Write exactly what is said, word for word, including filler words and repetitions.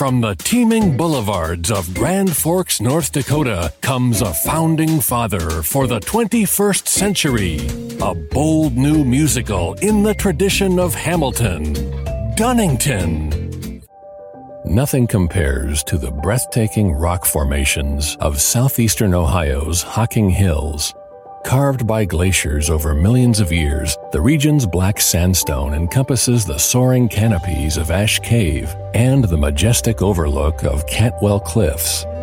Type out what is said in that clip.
From the teeming boulevards of Grand Forks, North Dakota, comes a founding father for the twenty-first century. A bold new musical in the tradition of Hamilton, Dunnington. Nothing compares to the breathtaking rock formations of southeastern Ohio's Hocking Hills. Carved by glaciers over millions of years, the region's black sandstone encompasses the soaring canopies of Ash Cave and the majestic overlook of Cantwell Cliffs.